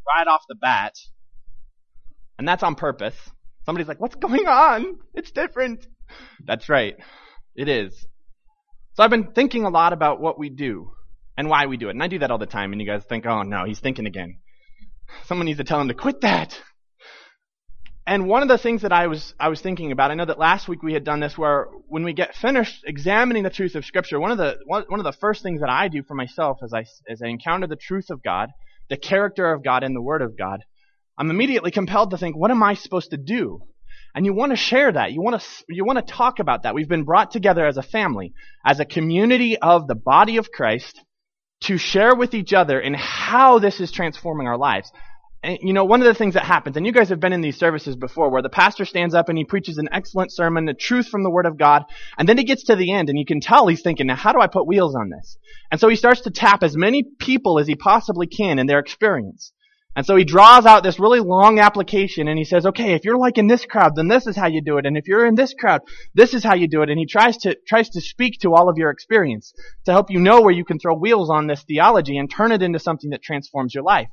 right off the bat. And that's on purpose. Somebody's like, what's going on? It's different. That's right. It is. So I've been thinking a lot about what we do and why we do it. And I do that all the time. And you guys think, oh no, he's thinking again. Someone needs to tell him to quit that. And one of the things that I was thinking about, I know that last week we had done this, where when we get finished examining the truth of Scripture, one of the first things that I do for myself as I encounter the truth of God, the character of God and the Word of God, I'm immediately compelled to think, what am I supposed to do? And you want to share that. You want to talk about that. We've been brought together as a family, as a community of the body of Christ, to share with each other in how this is transforming our lives. And, one of the things that happens, and you guys have been in these services before, where the pastor stands up and he preaches an excellent sermon, the truth from the Word of God, and then he gets to the end and you can tell he's thinking, now how do I put wheels on this? And so he starts to tap as many people as he possibly can in their experience. And so he draws out this really long application and he says, okay, if you're like in this crowd, then this is how you do it. And if you're in this crowd, this is how you do it. And he tries to speak to all of your experience to help you know where you can throw wheels on this theology and turn it into something that transforms your life.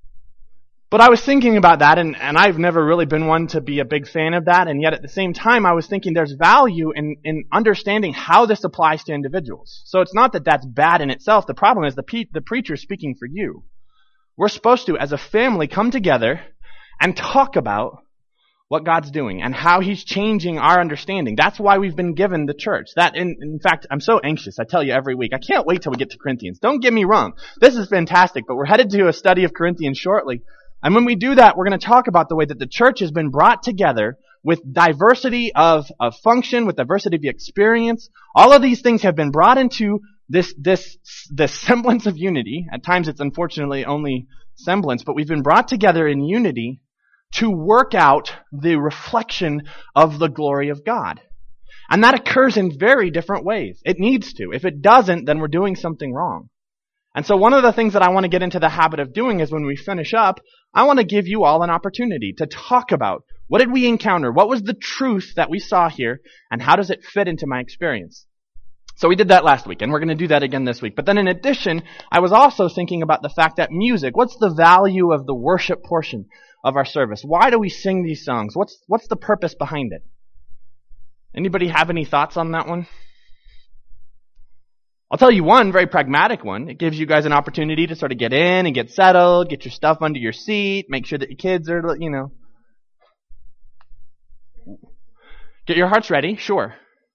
But I was thinking about that, and I've never really been one to be a big fan of that, and yet at the same time I was thinking there's value in understanding how this applies to individuals. So it's not that that's bad in itself. The problem is the preacher is speaking for you. We're supposed to, as a family, come together and talk about what God's doing and how He's changing our understanding. That's why we've been given the church. That, in fact, I'm so anxious. I tell you every week. I can't wait till we get to Corinthians. Don't get me wrong. This is fantastic, but we're headed to a study of Corinthians shortly. And when we do that, we're going to talk about the way that the church has been brought together with diversity of function, with diversity of experience. All of these things have been brought into this semblance of unity. At times it's unfortunately only semblance, but we've been brought together in unity to work out the reflection of the glory of God. And that occurs in very different ways. It needs to. If it doesn't, then we're doing something wrong. And so one of the things that I want to get into the habit of doing is when we finish up, I want to give you all an opportunity to talk about what did we encounter, what was the truth that we saw here, and how does it fit into my experience. So we did that last week, and we're going to do that again this week. But then in addition, I was also thinking about the fact that music, what's the value of the worship portion of our service? Why do we sing these songs? What's the purpose behind it? Anybody have any thoughts on that one? I'll tell you one very pragmatic one. It gives you guys an opportunity to sort of get in and get settled, get your stuff under your seat, make sure that your kids are, get your hearts ready, sure.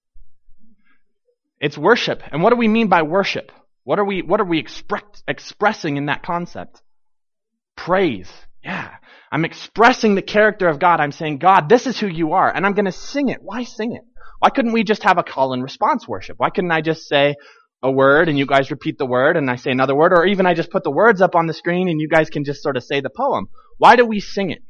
It's worship. And what do we mean by worship? What are we expressing in that concept? Praise. Yeah. I'm expressing the character of God. I'm saying, God, this is who you are, and I'm going to sing it. Why sing it? Why couldn't we just have a call and response worship? Why couldn't I just say a word and you guys repeat the word and I say another word, or even I just put the words up on the screen and you guys can just sort of say the poem? Why do we sing it?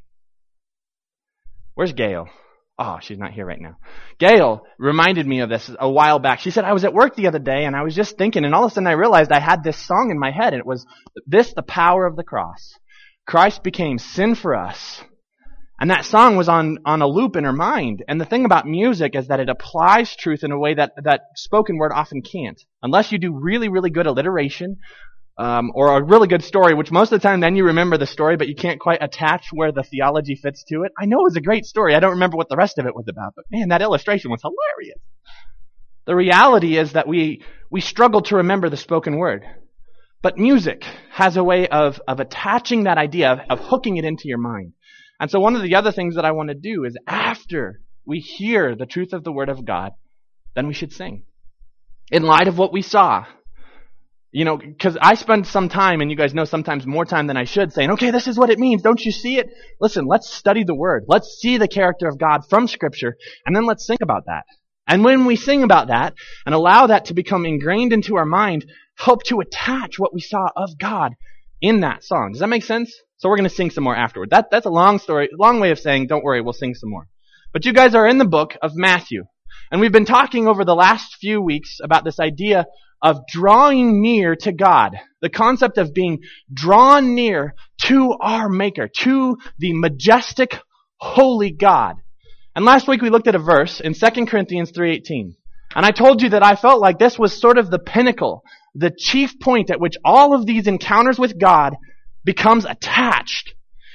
Where's Gail? Oh, she's not here right now. Gail reminded me of this a while back. She said, I was at work the other day and I was just thinking, and all of a sudden I realized I had this song in my head, and it was this, the power of the cross. Christ became sin for us. And that song was on a loop in her mind. And the thing about music is that it applies truth in a way that spoken word often can't. Unless you do really, really good alliteration, or a really good story, which most of the time then you remember the story, but you can't quite attach where the theology fits to it. I know it was a great story. I don't remember what the rest of it was about, but man, that illustration was hilarious. The reality is that we struggle to remember the spoken word. But music has a way of attaching that idea, of hooking it into your mind. And so one of the other things that I want to do is after we hear the truth of the Word of God, then we should sing. In light of what we saw. Because I spend some time, and you guys know sometimes more time than I should, saying, okay, this is what it means. Don't you see it? Listen, let's study the Word. Let's see the character of God from Scripture, and then let's sing about that. And when we sing about that and allow that to become ingrained into our mind, help to attach what we saw of God in that song. Does that make sense? So we're going to sing some more afterward. That's a long story, long way of saying, don't worry, we'll sing some more. But you guys are in the book of Matthew. And we've been talking over the last few weeks about this idea of drawing near to God. The concept of being drawn near to our Maker, to the majestic, holy God. And last week we looked at a verse in 2 Corinthians 3:18. And I told you that I felt like this was sort of the pinnacle, the chief point at which all of these encounters with God becomes attached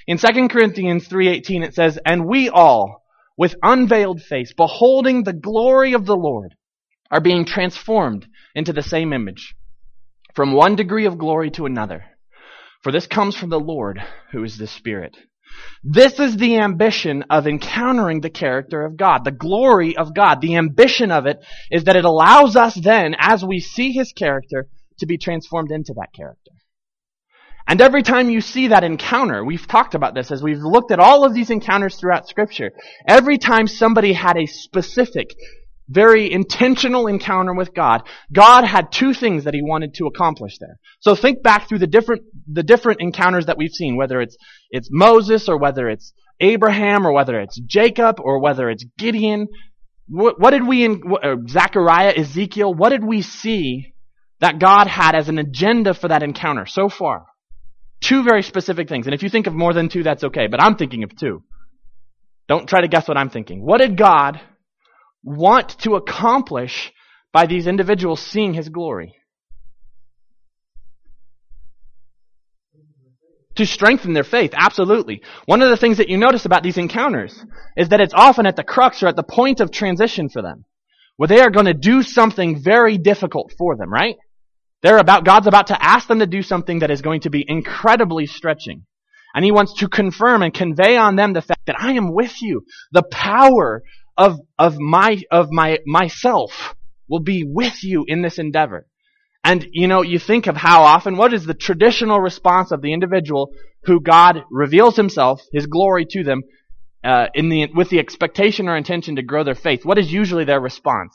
In 2 Corinthians 3:18 it says, "And we all, with unveiled face, beholding the glory of the Lord, are being transformed into the same image, from one degree of glory to another. For this comes from the Lord, who is the Spirit." This is the ambition of encountering the character of God, the glory of God. The ambition of it is that it allows us then, as we see His character, to be transformed into that character. And every time you see that encounter, we've talked about this as we've looked at all of these encounters throughout Scripture, every time somebody had a specific, very intentional encounter with God, God had two things that He wanted to accomplish there. So think back through the different encounters that we've seen, whether it's Moses, or whether it's Abraham, or whether it's Jacob, or whether it's Gideon. What did we in Zechariah, Ezekiel? What did we see that God had as an agenda for that encounter so far? Two very specific things. And if you think of more than two, that's okay. But I'm thinking of two. Don't try to guess what I'm thinking. What did God want to accomplish by these individuals seeing His glory? To strengthen their faith, absolutely. One of the things that you notice about these encounters is that it's often at the crux or at the point of transition for them, where they are going to do something very difficult for them, right? God's about to ask them to do something that is going to be incredibly stretching. And He wants to confirm and convey on them the fact that I am with you. The power of myself will be with you in this endeavor. And, you think of how often, what is the traditional response of the individual who God reveals Himself, His glory to them, with the expectation or intention to grow their faith? What is usually their response?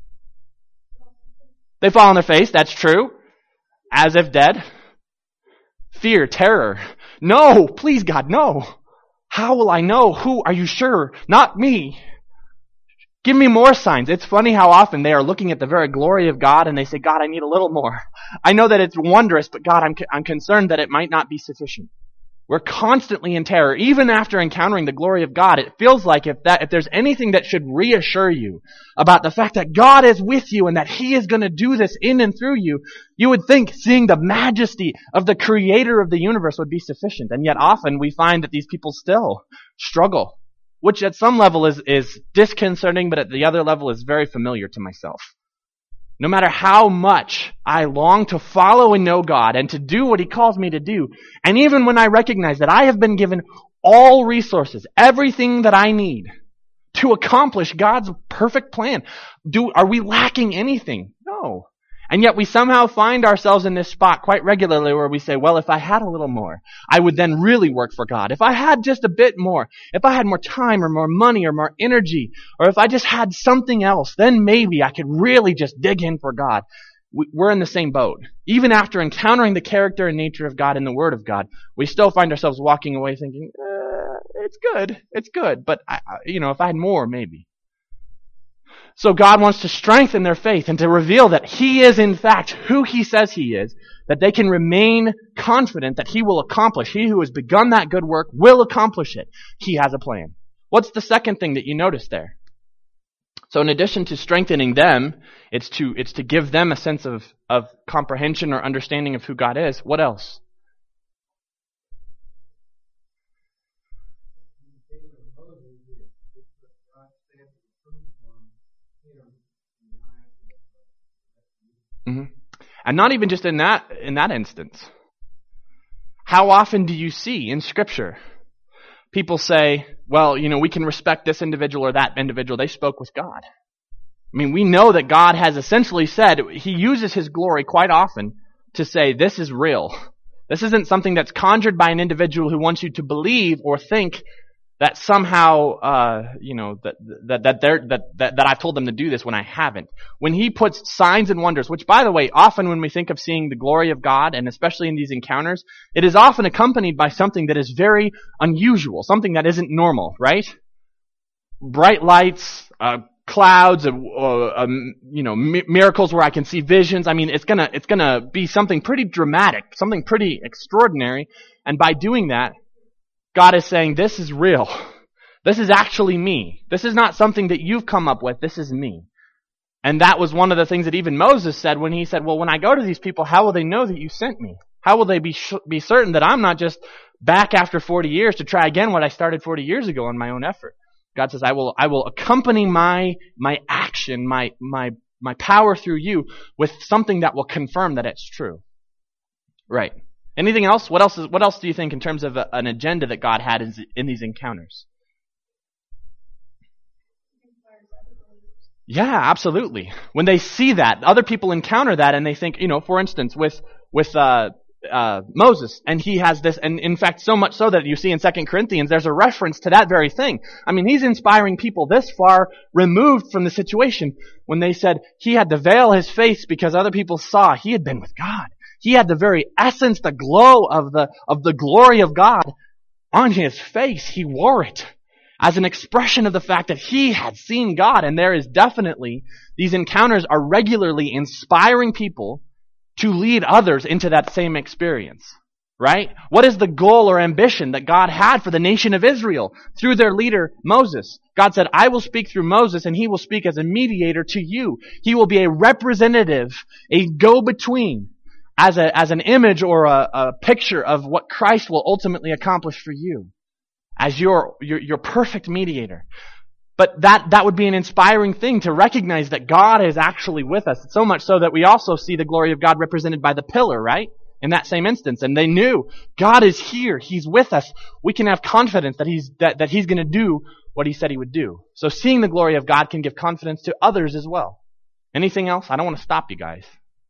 They fall on their face, that's true. As if dead. Fear, terror. No, please God, no. How will I know? Who? Are you sure? Not me. Give me more signs. It's funny how often they are looking at the very glory of God and they say, God, I need a little more. I know that it's wondrous, but God, I'm concerned that it might not be sufficient. We're constantly in terror. Even after encountering the glory of God, it feels like if there's anything that should reassure you about the fact that God is with you and that He is going to do this in and through you, you would think seeing the majesty of the Creator of the universe would be sufficient. And yet often we find that these people still struggle, which at some level is disconcerting, but at the other level is very familiar to myself. No matter how much I long to follow and know God and to do what He calls me to do, and even when I recognize that I have been given all resources, everything that I need to accomplish God's perfect plan, are we lacking anything? No. And yet we somehow find ourselves in this spot quite regularly where we say, well, if I had a little more, I would then really work for God. If I had just a bit more, if I had more time or more money or more energy, or if I just had something else, then maybe I could really just dig in for God. We're in the same boat. Even after encountering the character and nature of God in the Word of God, we still find ourselves walking away thinking, it's good, but if I had more, maybe. So God wants to strengthen their faith and to reveal that He is in fact who He says He is, that they can remain confident that He will accomplish. He who has begun that good work will accomplish it. He has a plan. What's the second thing that you notice there? So in addition to strengthening them, it's to give them a sense of comprehension or understanding of who God is. What else? Mm-hmm. And not even just in that instance. How often do you see in Scripture people say, well, we can respect this individual or that individual. They spoke with God. I mean, we know that God has essentially said, He uses His glory quite often to say, this is real. This isn't something that's conjured by an individual who wants you to believe or think that somehow, that I've told them to do this when I haven't. When He puts signs and wonders, which by the way, often when we think of seeing the glory of God, and especially in these encounters, it is often accompanied by something that is very unusual, something that isn't normal, right? Bright lights, clouds, miracles where I can see visions. I mean, it's gonna be something pretty dramatic, something pretty extraordinary, and by doing that, God is saying, this is real. This is actually me. This is not something that you've come up with. This is me. And that was one of the things that even Moses said when he said, well, when I go to these people, how will they know that you sent me? How will they be certain that I'm not just back after 40 years to try again what I started 40 years ago on my own effort? God says, I will accompany my action, my power through you with something that will confirm that it's true. Right. Anything else? What else do you think in terms of an agenda that God had in these encounters? Yeah, absolutely. When they see that, other people encounter that and they think, for instance, with Moses, and he has this, and in fact, so much so that you see in 2 Corinthians, there's a reference to that very thing. I mean, he's inspiring people this far removed from the situation when they said he had to veil his face because other people saw he had been with God. He had the very essence, the glow of the glory of God on his face. He wore it as an expression of the fact that he had seen God. And there is definitely, these encounters are regularly inspiring people to lead others into that same experience, right? What is the goal or ambition that God had for the nation of Israel through their leader, Moses? God said, I will speak through Moses and he will speak as a mediator to you. He will be a representative, a go-between, as an image or a picture of what Christ will ultimately accomplish for you as your perfect mediator. But that would be an inspiring thing to recognize that God is actually with us. So much so that we also see the glory of God represented by the pillar, right? In that same instance. And they knew God is here. He's with us. We can have confidence that He's going to do what He said He would do. So seeing the glory of God can give confidence to others as well. Anything else? I don't want to stop you guys.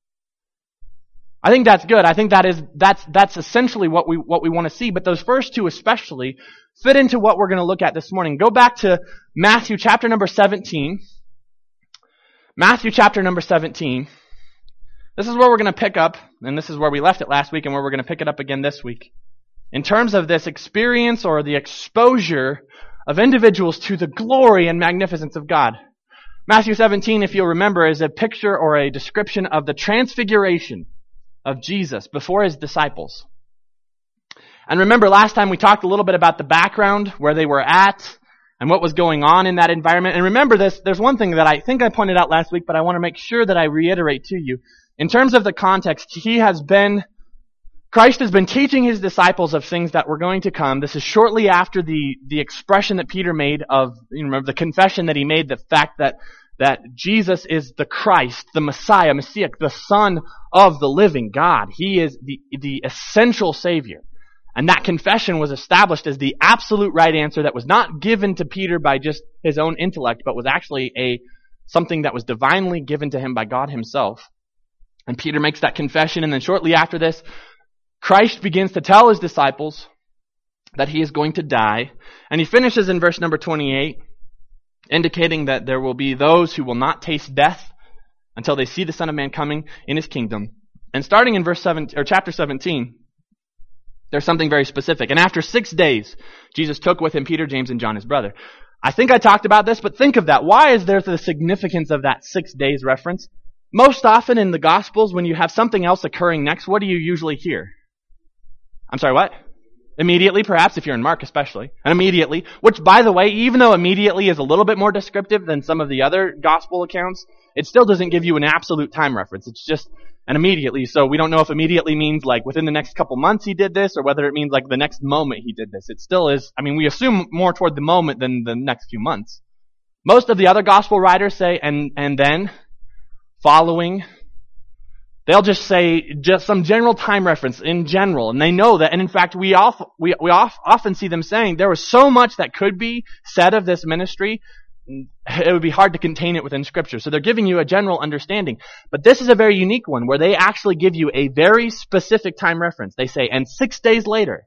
I think that's good. I think that's essentially what we want to see. But those first two especially fit into what we're going to look at this morning. Go back to Matthew chapter number 17. Matthew chapter number 17. This is where we're going to pick up, and this is where we left it last week and where we're going to pick it up again this week. In terms of this experience or the exposure of individuals to the glory and magnificence of God. Matthew 17, if you'll remember, is a picture or a description of the transfiguration of Jesus before His disciples. And remember, last time we talked a little bit about the background, where they were at, and what was going on in that environment. And remember this, there's one thing that I think I pointed out last week, but I want to make sure that I reiterate to you. In terms of the context, Christ has been teaching His disciples of things that were going to come. This is shortly after the expression that Peter made of, remember the confession that he made, the fact that Jesus is the Christ, the Messiah, the Son of the living God. He is the essential Savior. And that confession was established as the absolute right answer that was not given to Peter by just his own intellect, but was actually something that was divinely given to him by God Himself. And Peter makes that confession, and then shortly after this, Christ begins to tell His disciples that He is going to die. And He finishes in verse number 28, indicating that there will be those who will not taste death until they see the Son of Man coming in His kingdom. And starting in chapter 17, there's something very specific. And after 6 days, Jesus took with Him Peter, James, and John, His brother. I think I talked about this, but think of that. Why is there the significance of that 6 days reference? Most often in the Gospels, when you have something else occurring next, what do you usually hear? I'm sorry, what? Immediately, perhaps, if you're in Mark especially. And immediately, which, by the way, even though immediately is a little bit more descriptive than some of the other Gospel accounts, it still doesn't give you an absolute time reference. It's just an immediately. So we don't know if immediately means like within the next couple months He did this, or whether it means like the next moment He did this. It still is, we assume more toward the moment than the next few months. Most of the other Gospel writers say, and then, following. They'll just say just some general time reference in general, and they know that. And in fact, we often see them saying there was so much that could be said of this ministry, it would be hard to contain it within Scripture. So they're giving you a general understanding. But this is a very unique one where they actually give you a very specific time reference. They say, and 6 days later.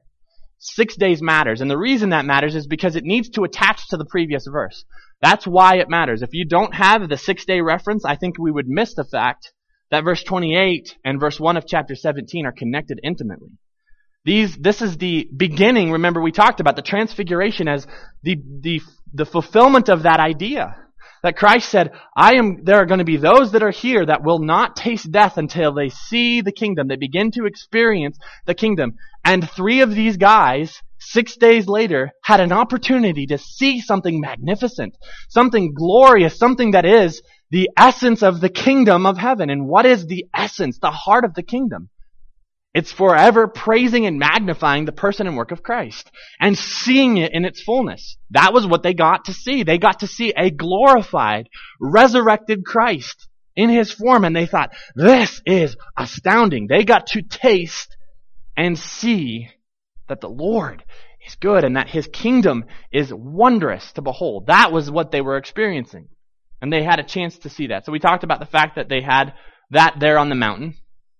6 days matters. And the reason that matters is because it needs to attach to the previous verse. That's why it matters. If you don't have the 6-day reference, I think we would miss the fact that verse 28 and verse 1 of chapter 17 are connected intimately. This is the beginning. Remember, we talked about the transfiguration as the fulfillment of that idea. That Christ said, there are going to be those that are here that will not taste death until they see the kingdom. They begin to experience the kingdom. And 3 of these guys, 6 days later, had an opportunity to see something magnificent, something glorious, something that is the essence of the kingdom of heaven. And what is the essence, the heart of the kingdom? It's forever praising and magnifying the person and work of Christ and seeing it in its fullness. That was what they got to see. They got to see a glorified, resurrected Christ in his form, and they thought, this is astounding. They got to taste and see that the Lord is good and that his kingdom is wondrous to behold. That was what they were experiencing. And they had a chance to see that. So we talked about the fact that they had that there on the mountain.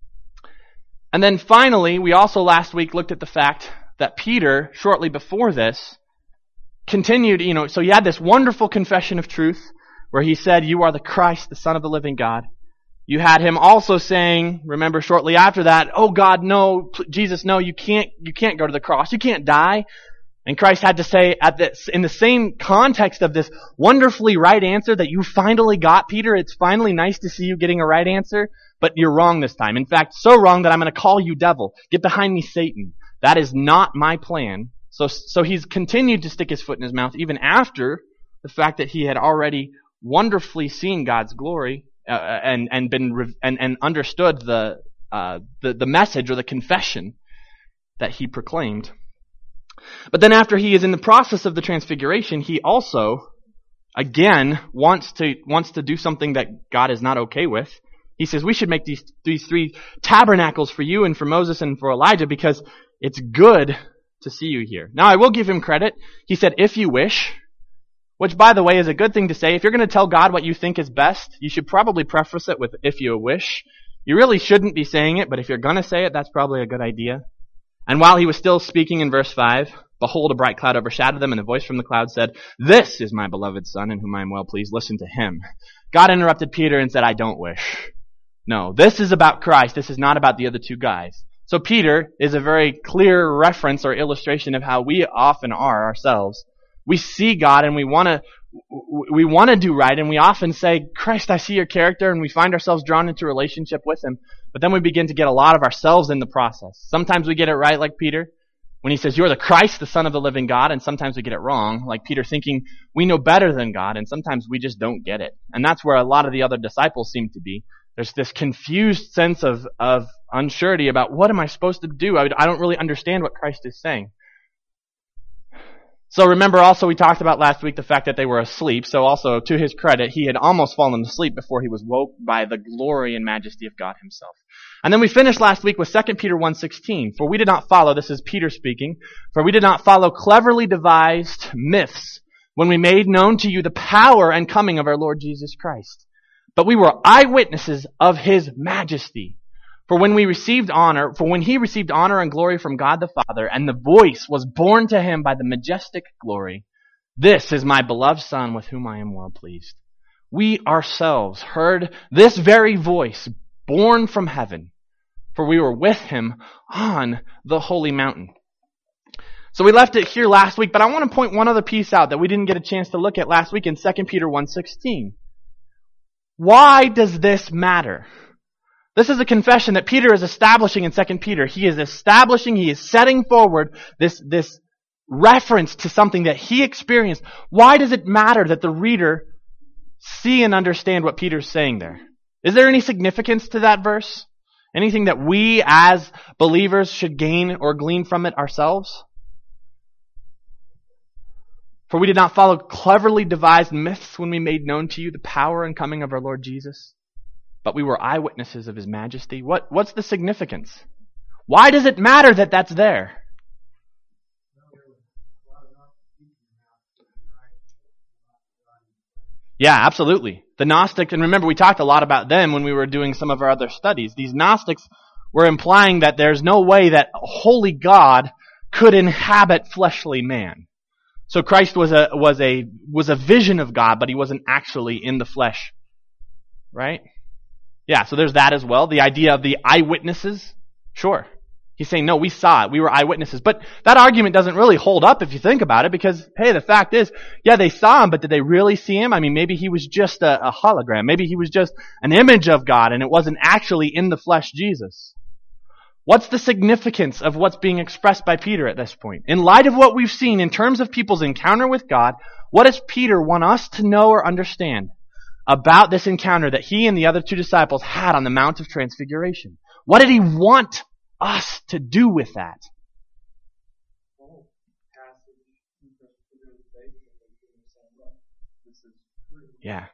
And then finally, we also last week looked at the fact that Peter, shortly before this, continued, so he had this wonderful confession of truth where he said, you are the Christ, the Son of the living God. You had him also saying, remember shortly after that, oh God, no, Jesus, no, you can't go to the cross. You can't die. And Christ had to say in the same context of this wonderfully right answer that you finally got, Peter, it's finally nice to see you getting a right answer, but you're wrong this time. In fact, so wrong that I'm going to call you devil. Get behind me, Satan. That is not my plan. So he's continued to stick his foot in his mouth even after the fact that he had already wonderfully seen God's glory and understood the message or the confession that he proclaimed. But then after he is in the process of the transfiguration, he also, again, wants to do something that God is not okay with. He says, we should make these 3 tabernacles for you and for Moses and for Elijah because it's good to see you here. Now, I will give him credit. He said, if you wish, which, by the way, is a good thing to say. If you're going to tell God what you think is best, you should probably preface it with, if you wish. You really shouldn't be saying it, but if you're going to say it, that's probably a good idea. And while he was still speaking in verse 5, behold, a bright cloud overshadowed them, and a voice from the cloud said, this is my beloved Son, in whom I am well pleased. Listen to him. God interrupted Peter and said, I don't wish. No, this is about Christ. This is not about the other 2 guys. So Peter is a very clear reference or illustration of how we often are ourselves. We see God and we want to do right, and we often say, Christ, I see your character, and we find ourselves drawn into a relationship with him. But then we begin to get a lot of ourselves in the process. Sometimes we get it right, like Peter, when he says, you're the Christ, the Son of the living God, and sometimes we get it wrong, like Peter thinking we know better than God, and sometimes we just don't get it. And that's where a lot of the other disciples seem to be. There's this confused sense of unsurety about what am I supposed to do? I don't really understand what Christ is saying. So remember also we talked about last week the fact that they were asleep. So also to his credit, he had almost fallen asleep before he was woke by the glory and majesty of God himself. And then we finished last week with 2 Peter 1:16. For we did not follow, this is Peter speaking, for we did not follow cleverly devised myths when we made known to you the power and coming of our Lord Jesus Christ. But we were eyewitnesses of his majesty. For when he received honor and glory from God the Father, and the voice was borne to him by the majestic glory, this is my beloved Son with whom I am well pleased. We ourselves heard this very voice borne from heaven, for we were with him on the holy mountain. So we left it here last week, but I want to point one other piece out that we didn't get a chance to look at last week in 2 Peter 1:16. Why does this matter? This is a confession that Peter is establishing in 2 Peter. He is setting forward this reference to something that he experienced. Why does it matter that the reader see and understand what Peter's saying there? Is there any significance to that verse? Anything that we as believers should gain or glean from it ourselves? For we did not follow cleverly devised myths when we made known to you the power and coming of our Lord Jesus, but we were eyewitnesses of his majesty. What's the significance? Why does it matter that that's there? Yeah, absolutely. The Gnostics, and remember we talked a lot about them when we were doing some of our other studies. These Gnostics were implying that there's no way that a holy God could inhabit fleshly man. So Christ was a vision of God, but he wasn't actually in the flesh. Right? Yeah, so there's that as well. The idea of the eyewitnesses. Sure. He's saying, no, we saw it. We were eyewitnesses. But that argument doesn't really hold up if you think about it, because, hey, the fact is, yeah, they saw him, but did they really see him? I mean, maybe he was just a hologram. Maybe he was just an image of God, and it wasn't actually in the flesh Jesus. What's the significance of what's being expressed by Peter at this point? In light of what we've seen in terms of people's encounter with God, what does Peter want us to know or understand about this encounter that he and the other two disciples had on the Mount of Transfiguration? What did he want us to do with that? Yeah.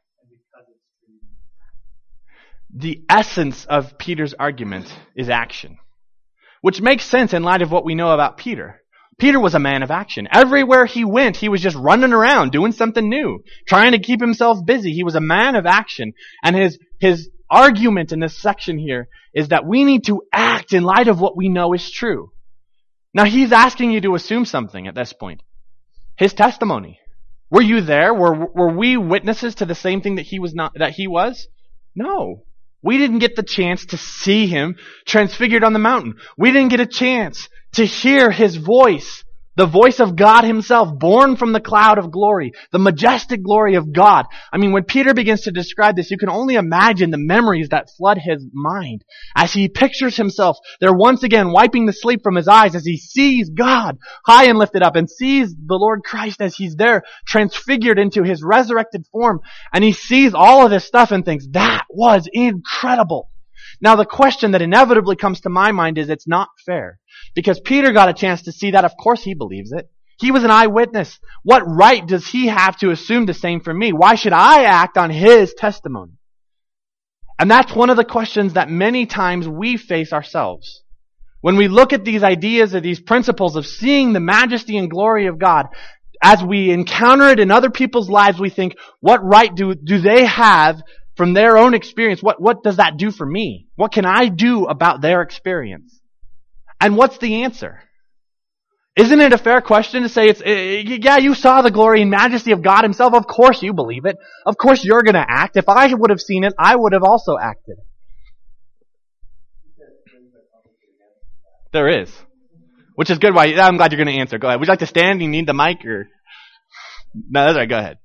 The essence of Peter's argument is action, which makes sense in light of what we know about Peter. Peter was a man of action. Everywhere he went, he was just running around, doing something new, trying to keep himself busy. He was a man of action. And his argument in this section here is that we need to act in light of what we know is true. Now, he's asking you to assume something at this point. His testimony. Were you there? Were we witnesses to the same thing that he was? No. We didn't get the chance to see him transfigured on the mountain. We didn't get a chance to hear his voice, the voice of God himself, born from the cloud of glory, the majestic glory of God. I mean, when Peter begins to describe this, you can only imagine the memories that flood his mind as he pictures himself there once again wiping the sleep from his eyes as he sees God high and lifted up and sees the Lord Christ as he's there transfigured into his resurrected form, and he sees all of this stuff and thinks, that was incredible. Now the question that inevitably comes to my mind is it's not fair. Because Peter got a chance to see that, of course he believes it. He was an eyewitness. What right does he have to assume the same for me? Why should I act on his testimony? And that's one of the questions that many times we face ourselves. When we look at these ideas or these principles of seeing the majesty and glory of God, as we encounter it in other people's lives, we think, what right do they have from their own experience? What does that do for me? What can I do about their experience? And what's the answer? Isn't it a fair question to say, yeah, you saw the glory and majesty of God himself. Of course you believe it. Of course you're going to act. If I would have seen it, I would have also acted. There is. Which is good. I'm glad you're going to answer. Go ahead. Would you like to stand? Do you need the mic? Or no, that's all right. Go ahead.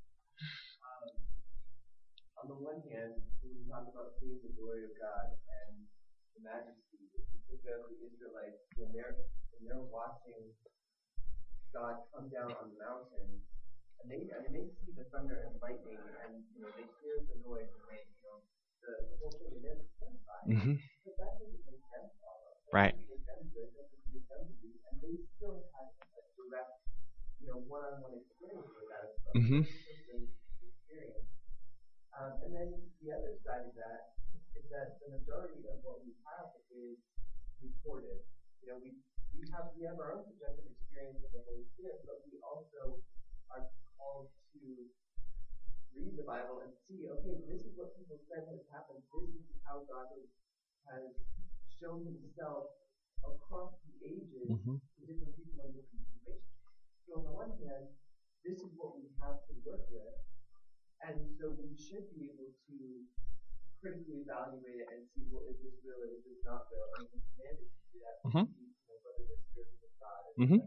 On the one hand, when we talk about seeing the glory of God and the majesty, if you think of the Israelites, when they're watching God come down on the mountain, and they see the thunder and lightning, and they hear the noise, and the whole thing, and they're terrified. Mm-hmm. But that doesn't make them follow. Right. That doesn't make them good. That doesn't make them believe, and they still have a direct, one-on-one experience with that. Mm-hmm. Experience. And then the other side of that is that the majority of what we have is recorded. We have our own subjective experience of the Holy Spirit, but we also are called to read the Bible and see, okay, this is what people said has happened. This is how God has shown himself across the ages to different people in different situations. So on the one hand, this is what we have to work with, and so we should be able to critically evaluate it and see, well, is this real or is this not real? And we're commanded to do that. Whether the Spirit of God is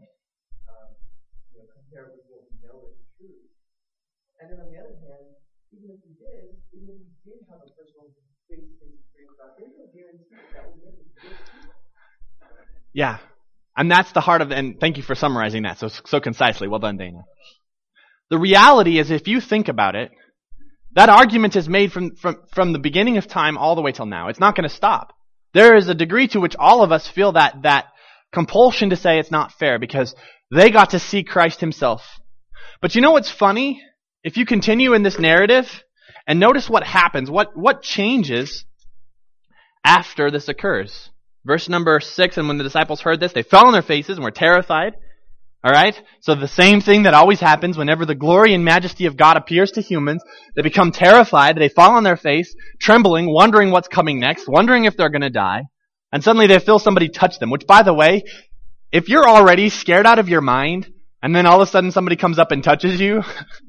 compare with what we know is true. And then on the other hand, even if we did have a personal face-to-face experience with God, there's no guarantee that would make us good people. Yeah. And that's the heart of it. And thank you for summarizing that so concisely. Well done, Dana. The reality is, if you think about it, that argument is made from the beginning of time all the way till now. It's not going to stop. There is a degree to which all of us feel that compulsion to say it's not fair because they got to see Christ himself. But you know what's funny? If you continue in this narrative and notice what happens, what changes after this occurs. Verse number 6, and when the disciples heard this, they fell on their faces and were terrified. All right? So the same thing that always happens whenever the glory and majesty of God appears to humans, they become terrified, they fall on their face, trembling, wondering what's coming next, wondering if they're going to die, and suddenly they feel somebody touch them, which, by the way, if you're already scared out of your mind, and then all of a sudden somebody comes up and touches you,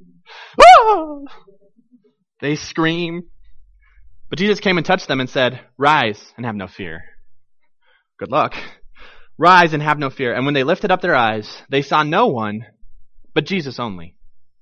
they scream. But Jesus came and touched them and said, "Rise and have no fear." Good luck. Rise and have no fear. And when they lifted up their eyes, they saw no one but Jesus only.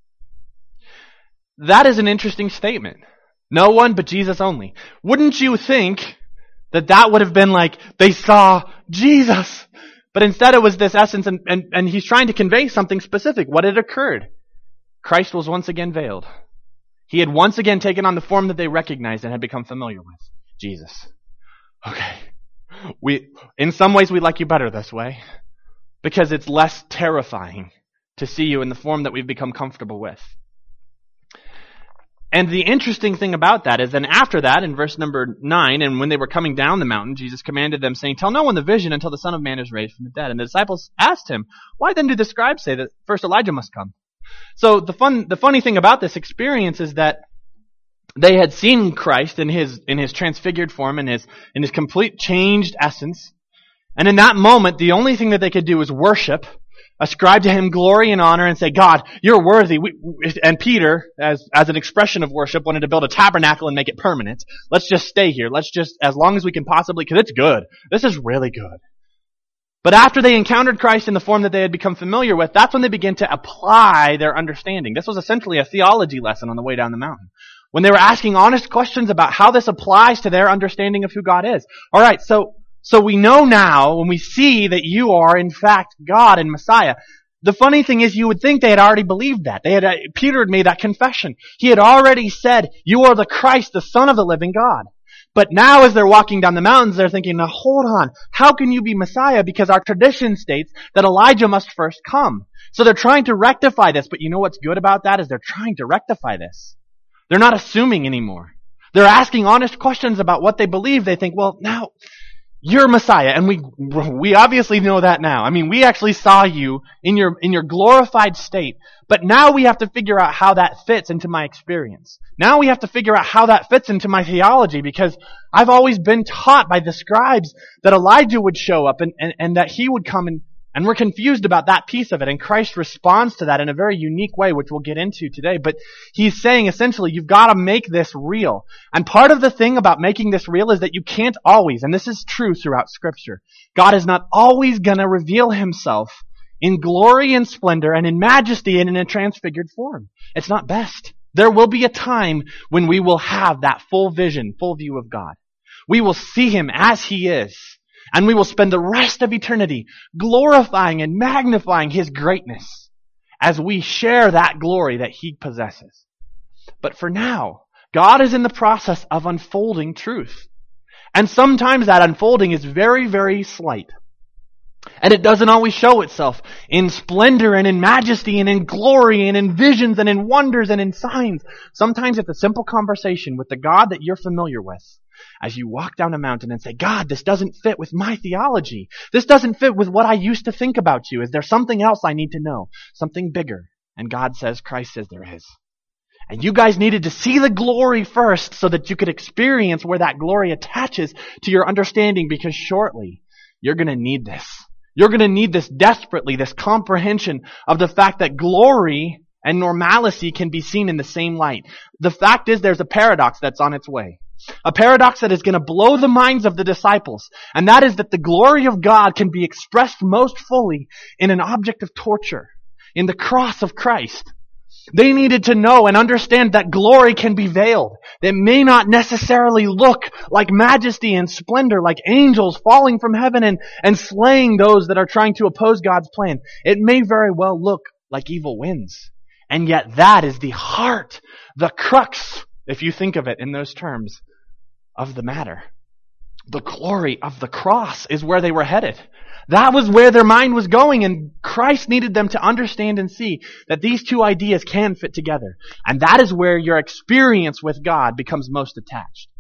That is an interesting statement. No one but Jesus only. Wouldn't you think that would have been like, they saw Jesus? But instead it was this essence, and he's trying to convey something specific. What had occurred? Christ was once again veiled. He had once again taken on the form that they recognized and had become familiar with. Jesus. Okay. In some ways, we like you better this way because it's less terrifying to see you in the form that we've become comfortable with. And the interesting thing about that is then after that, in verse number 9, and when they were coming down the mountain, Jesus commanded them, saying, "Tell no one the vision until the Son of Man is raised from the dead." And the disciples asked him, "Why then do the scribes say that first Elijah must come?" So the funny thing about this experience is that they had seen Christ in his transfigured form, in his complete changed essence. And in that moment, the only thing that they could do was worship, ascribe to him glory and honor, and say, "God, you're worthy." And Peter, as an expression of worship, wanted to build a tabernacle and make it permanent. Let's just stay here. Let's just, as long as we can possibly, because it's good. This is really good. But after they encountered Christ in the form that they had become familiar with, that's when they began to apply their understanding. This was essentially a theology lesson on the way down the mountain, when they were asking honest questions about how this applies to their understanding of who God is. All right, so we know now, when we see that you are, in fact, God and Messiah. The funny thing is, you would think they had already believed that. Peter had made that confession. He had already said, "You are the Christ, the Son of the living God." But now as they're walking down the mountains, they're thinking, "Now hold on, how can you be Messiah? Because our tradition states that Elijah must first come." So they're trying to rectify this, but you know what's good about that is they're trying to rectify this. They're not assuming anymore. They're asking honest questions about what they believe. They think, well, now, you're Messiah, and we obviously know that now. I mean, we actually saw you in your glorified state, but now we have to figure out how that fits into my experience. Now we have to figure out how that fits into my theology, because I've always been taught by the scribes that Elijah would show up and that he would come, and we're confused about that piece of it, and Christ responds to that in a very unique way, which we'll get into today. But he's saying, essentially, you've got to make this real. And part of the thing about making this real is that you can't always, and this is true throughout Scripture, God is not always going to reveal himself in glory and splendor and in majesty and in a transfigured form. It's not best. There will be a time when we will have that full vision, full view of God. We will see him as he is. And we will spend the rest of eternity glorifying and magnifying his greatness as we share that glory that he possesses. But for now, God is in the process of unfolding truth. And sometimes that unfolding is very, very slight. And it doesn't always show itself in splendor and in majesty and in glory and in visions and in wonders and in signs. Sometimes it's a simple conversation with the God that you're familiar with. As you walk down a mountain and say, "God, this doesn't fit with my theology. This doesn't fit with what I used to think about you. Is there something else I need to know? Something bigger?" And God says, Christ says, "There is." And you guys needed to see the glory first so that you could experience where that glory attaches to your understanding, because shortly you're going to need this. You're going to need this desperately, this comprehension of the fact that glory and normalcy can be seen in the same light. The fact is, there's a paradox that's on its way. A paradox that is going to blow the minds of the disciples. And that is that the glory of God can be expressed most fully in an object of torture, in the cross of Christ. They needed to know and understand that glory can be veiled. That may not necessarily look like majesty and splendor, like angels falling from heaven and slaying those that are trying to oppose God's plan. It may very well look like evil wins. And yet that is the heart, the crux, if you think of it in those terms, of the matter. The glory of the cross is where they were headed. That was where their mind was going, and Christ needed them to understand and see that these two ideas can fit together. And that is where your experience with God becomes most attached.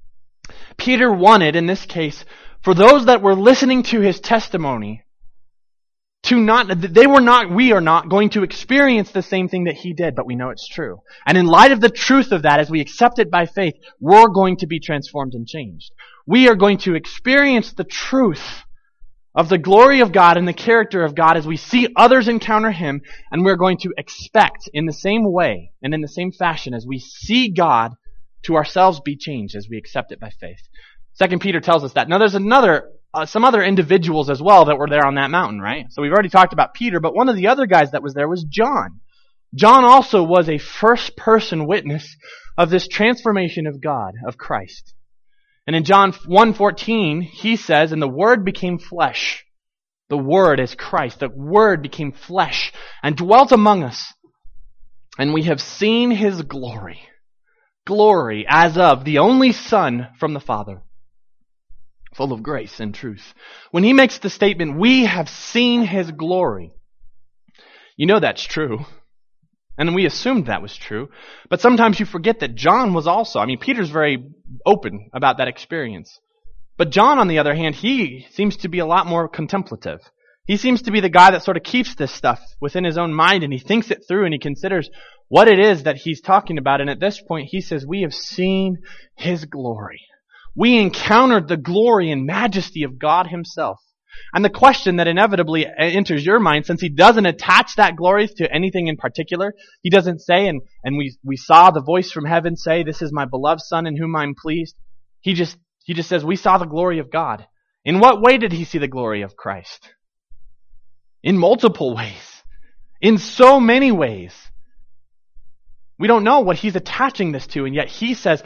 Peter wanted, in this case, for those that were listening to his testimony, we are not going to experience the same thing that he did, but we know it's true. And in light of the truth of that, as we accept it by faith, we're going to be transformed and changed. We are going to experience the truth of the glory of God and the character of God as we see others encounter him, and we're going to expect in the same way and in the same fashion as we see God to ourselves be changed as we accept it by faith. 2 Peter tells us that. Now there's some other individuals as well that were there on that mountain, right? So we've already talked about Peter, but one of the other guys that was there was John. John also was a first-person witness of this transformation of God, of Christ. And in John 1:14, he says, "And the Word became flesh." The Word is Christ. The Word became flesh and dwelt among us. And we have seen his glory. Glory as of the only Son from the Father, full of grace and truth. When he makes the statement, we have seen his glory, you know that's true. And we assumed that was true. But sometimes you forget that John was also, Peter's very open about that experience. But John, on the other hand, he seems to be a lot more contemplative. He seems to be the guy that sort of keeps this stuff within his own mind, and he thinks it through, and he considers what it is that he's talking about. And at this point, he says, we have seen his glory. We encountered the glory and majesty of God himself. And the question that inevitably enters your mind, since he doesn't attach that glory to anything in particular, he doesn't say, and we saw the voice from heaven say, this is my beloved Son in whom I'm pleased. He just says, we saw the glory of God. In what way did he see the glory of Christ? In multiple ways. In so many ways. We don't know what he's attaching this to, and yet he says,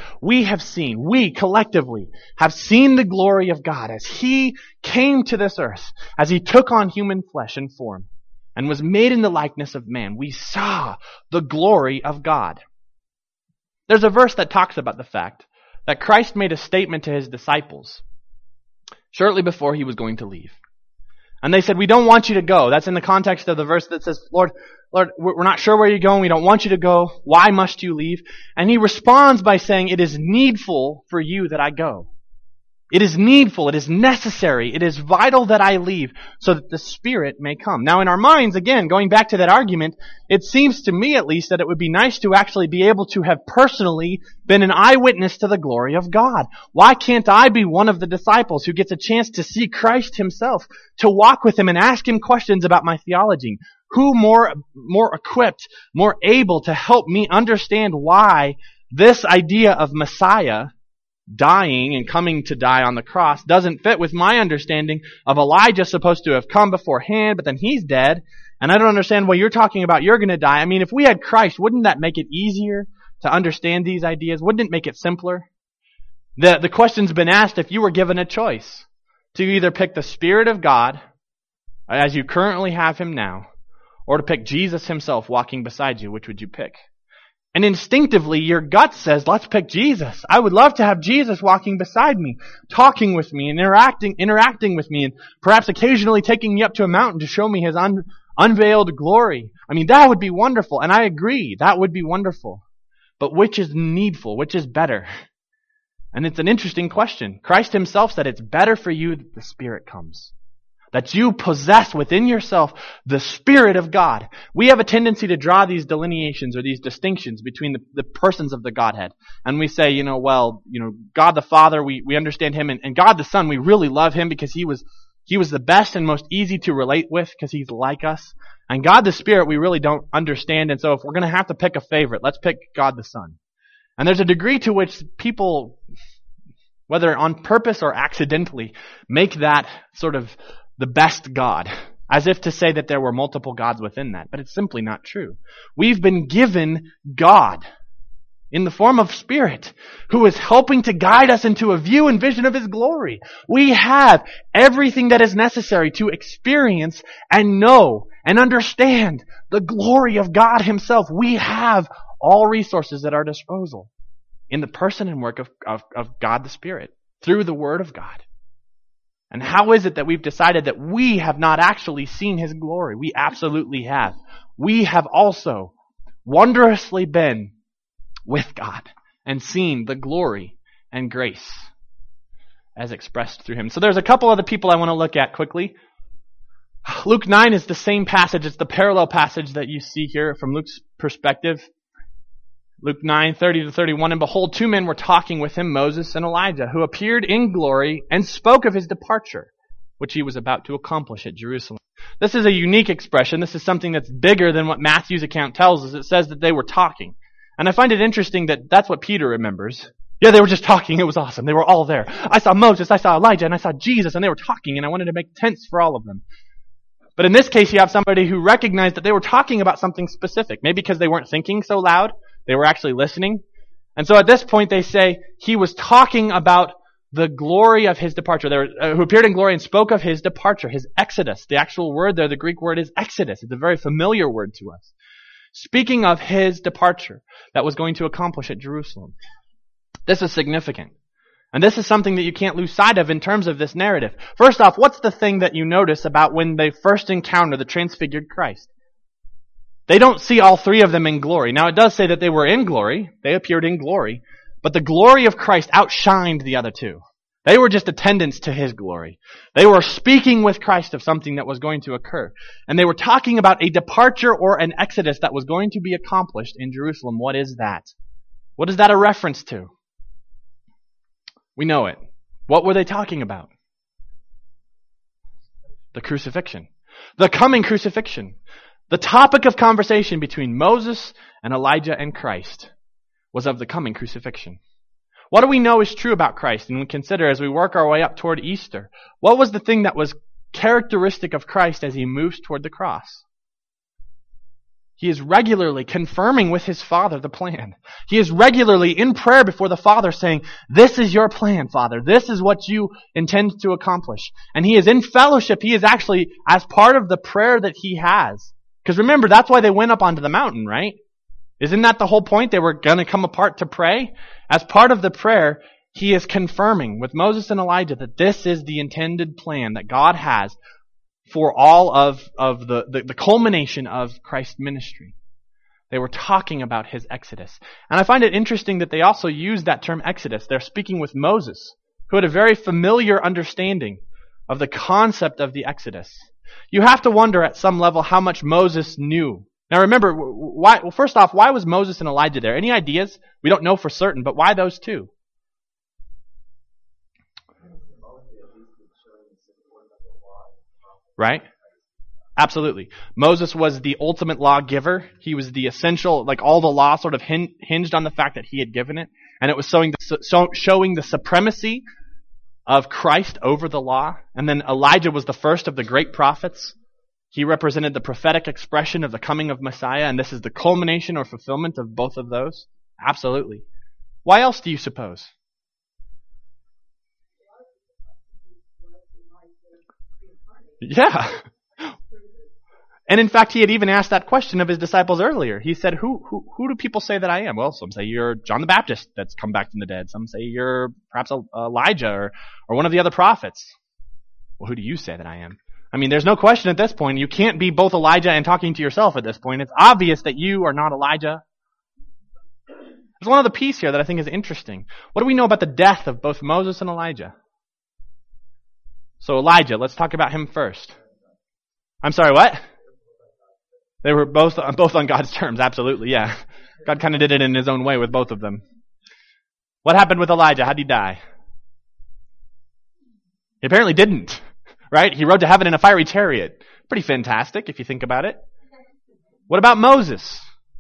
we collectively have seen the glory of God as he came to this earth, as he took on human flesh and form, and was made in the likeness of man. We saw the glory of God. There's a verse that talks about the fact that Christ made a statement to his disciples shortly before he was going to leave. And they said, we don't want you to go. That's in the context of the verse that says, Lord, we're not sure where you're going. We don't want you to go. Why must you leave? And he responds by saying, it is needful for you that I go. It is needful. It is necessary. It is vital that I leave so that the Spirit may come. Now in our minds, again, going back to that argument, it seems to me at least that it would be nice to actually be able to have personally been an eyewitness to the glory of God. Why can't I be one of the disciples who gets a chance to see Christ himself, to walk with him and ask him questions about my theology? Who more equipped, more able to help me understand why this idea of Messiah dying and coming to die on the cross doesn't fit with my understanding of Elijah supposed to have come beforehand, but then he's dead, and I don't understand what you're talking about, you're going to die. If we had Christ, wouldn't that make it easier to understand these ideas? Wouldn't it make it simpler? The question's been asked if you were given a choice to either pick the Spirit of God, as you currently have him now, or to pick Jesus himself walking beside you. Which would you pick? And instinctively, your gut says, let's pick Jesus. I would love to have Jesus walking beside me, talking with me, and interacting with me, and perhaps occasionally taking me up to a mountain to show me his unveiled glory. That would be wonderful, and I agree, that would be wonderful. But which is needful? Which is better? And it's an interesting question. Christ himself said it's better for you that the Spirit comes. That you possess within yourself the Spirit of God. We have a tendency to draw these delineations or these distinctions between the persons of the Godhead. And we say, God the Father, we understand him, and God the Son, we really love him because he was the best and most easy to relate with because he's like us. And God the Spirit, we really don't understand. And so if we're going to have to pick a favorite, let's pick God the Son. And there's a degree to which people, whether on purpose or accidentally, make that sort of the best God, as if to say that there were multiple gods within that. But it's simply not true. We've been given God in the form of Spirit, who is helping to guide us into a view and vision of his glory. We have everything that is necessary to experience and know and understand the glory of God himself. We have all resources at our disposal in the person and work of God the Spirit through the Word of God. And how is it that we've decided that we have not actually seen his glory? We absolutely have. We have also wondrously been with God and seen the glory and grace as expressed through him. So there's a couple other people I want to look at quickly. Luke 9 is the same passage. It's the parallel passage that you see here from Luke's perspective. Luke 9:30-31, and behold, two men were talking with him, Moses and Elijah, who appeared in glory and spoke of his departure, which he was about to accomplish at Jerusalem. This is a unique expression. This is something that's bigger than what Matthew's account tells us. It says that they were talking. And I find it interesting that that's what Peter remembers. Yeah, they were just talking. It was awesome. They were all there. I saw Moses, I saw Elijah, and I saw Jesus, and they were talking, and I wanted to make tents for all of them. But in this case, you have somebody who recognized that they were talking about something specific. Maybe because they weren't thinking so loud. They were actually listening. And so at this point they say he was talking about the glory of his departure. Who appeared in glory and spoke of his departure, his exodus. The actual word there, the Greek word is exodus. It's a very familiar word to us. Speaking of his departure that was going to accomplish at Jerusalem. This is significant And this is something that you can't lose sight of in terms of this narrative. First off, what's the thing that you notice about when they first encounter the transfigured Christ? They don't see all three of them in glory. Now, it does say that they were in glory. They appeared in glory. But the glory of Christ outshined the other two. They were just attendants to His glory. They were speaking with Christ of something that was going to occur. And they were talking about a departure or an exodus that was going to be accomplished in Jerusalem. What is that? What is that a reference to? We know it. What were they talking about? The crucifixion. The coming crucifixion. The topic of conversation between Moses and Elijah and Christ was of the coming crucifixion. What do we know is true about Christ? And we consider as we work our way up toward Easter, what was the thing that was characteristic of Christ as He moves toward the cross? He is regularly confirming with His Father the plan. He is regularly in prayer before the Father saying, this is your plan, Father. This is what you intend to accomplish. And He is in fellowship. He is actually as part of the prayer that He has. Because remember, that's why they went up onto the mountain, right? Isn't that the whole point? They were going to come apart to pray. As part of the prayer, He is confirming with Moses and Elijah that this is the intended plan that God has for all of the culmination of Christ's ministry. They were talking about His exodus. And I find it interesting that they also use that term exodus. They're speaking with Moses, who had a very familiar understanding of the concept of the exodus. You have to wonder at some level how much Moses knew. Now remember, first off, why was Moses and Elijah there? Any ideas? We don't know for certain, but why those two? Right? Absolutely. Moses was the ultimate lawgiver. He was the essential, like all the law sort of hinged on the fact that he had given it. And it was showing the supremacy of Christ over the law. And then Elijah was the first of the great prophets. He represented the prophetic expression of the coming of Messiah. And this is the culmination or fulfillment of both of those. Absolutely. Why else do you suppose? Yeah. And in fact, he had even asked that question of his disciples earlier. He said, who do people say that I am? Well, some say you're John the Baptist that's come back from the dead. Some say you're perhaps Elijah or one of the other prophets. Well, who do you say that I am? I mean, there's no question at this point. You can't be both Elijah and talking to yourself at this point. It's obvious that you are not Elijah. There's one other piece here that I think is interesting. What do we know about the death of both Moses and Elijah? So Elijah, let's talk about him first. I'm sorry, what? They were both on God's terms, absolutely, yeah. God kind of did it in His own way with both of them. What happened with Elijah? How did he die? He apparently didn't, right? He rode to heaven in a fiery chariot. Pretty fantastic if you think about it. What about Moses?